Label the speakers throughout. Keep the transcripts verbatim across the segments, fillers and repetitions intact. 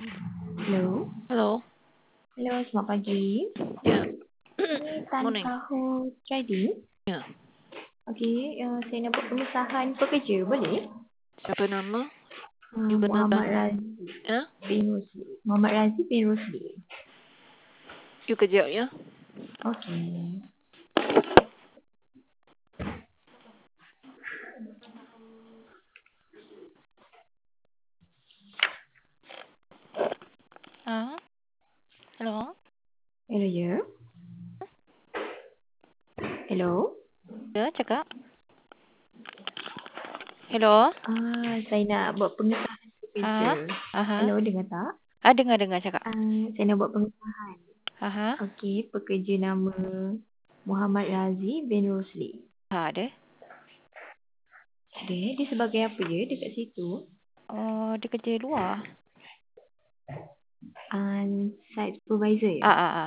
Speaker 1: Hello.
Speaker 2: Hello.
Speaker 1: Hello, selamat pagi.
Speaker 2: Ya.
Speaker 1: Ini Tan
Speaker 2: Morning.
Speaker 1: Kahul Trading.
Speaker 2: Ya.
Speaker 1: Okey, uh, saya nak buat pengesahan pekerja, boleh?
Speaker 2: Siapa nama?
Speaker 1: Uh,
Speaker 2: You
Speaker 1: Muhammad
Speaker 2: kenakan.
Speaker 1: Razi
Speaker 2: Ya?
Speaker 1: bin Rosli. Muhammad Razi bin Rosli.
Speaker 2: You kejap ya.
Speaker 1: Okey.
Speaker 2: Ah. Hello.
Speaker 1: Hello, ya. Hello.
Speaker 2: Ya, cakap. Hello.
Speaker 1: Ah, saya nak buat pengesahan pekerja.
Speaker 2: Ha? Aha.
Speaker 1: Hello, dengar tak?
Speaker 2: Ah, dengar dengar cakap.
Speaker 1: Ah, saya nak buat pengesahan.
Speaker 2: Aha.
Speaker 1: Okey, pekerja nama Muhammad Razi bin Rosli.
Speaker 2: Ha ada.
Speaker 1: Dia, dia sebagai apa je dekat situ?
Speaker 2: Oh, dia kerja luar.
Speaker 1: Ah, site supervisor ya?
Speaker 2: Ah ah ah.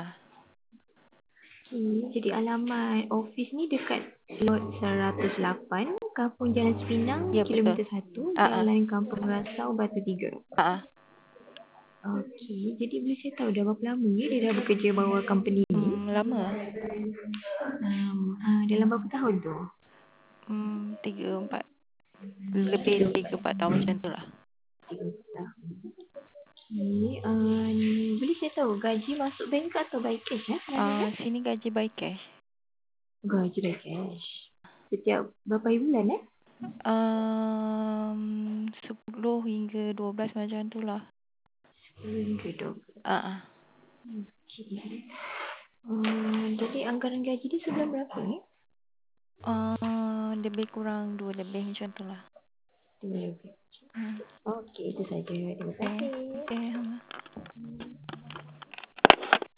Speaker 1: Okay, jadi alamat office ni dekat lot seratus lapan, Kampung Jalan Sepinang,
Speaker 2: Ya betul.
Speaker 1: kilometer satu,
Speaker 2: Ah ah.
Speaker 1: Jalan Kampung Rasau, Batu Tiga.
Speaker 2: Ah ah.
Speaker 1: Okey, jadi boleh saya tahu dah berapa lama ni dia dah bekerja bawah company ni?
Speaker 2: Hmm, lama.
Speaker 1: Um, uh, dalam berapa tahun tu?
Speaker 2: Hmm, tiga empat. Lebih tiga empat tahun macam tu lah.
Speaker 1: Tiga tahun. Okey, uh, boleh saya tahu gaji masuk bank ke atau by cash eh?
Speaker 2: Ah,
Speaker 1: Selalunya?
Speaker 2: sini gaji by cash.
Speaker 1: Gaji by cash. Setiap berapa bulan eh?
Speaker 2: Um, sepuluh hingga dua belas macam tu lah.
Speaker 1: sepuluh hingga dua belas.
Speaker 2: Ah ah.
Speaker 1: Okey. Uh, jadi anggaran gaji dia sebulan berapa ni?
Speaker 2: Uh, lebih kurang dua lebih macam tu lah.
Speaker 1: Dua lebih.
Speaker 2: Hmm.
Speaker 1: Okey, itu saja. Terima
Speaker 2: Okay.
Speaker 1: kasih.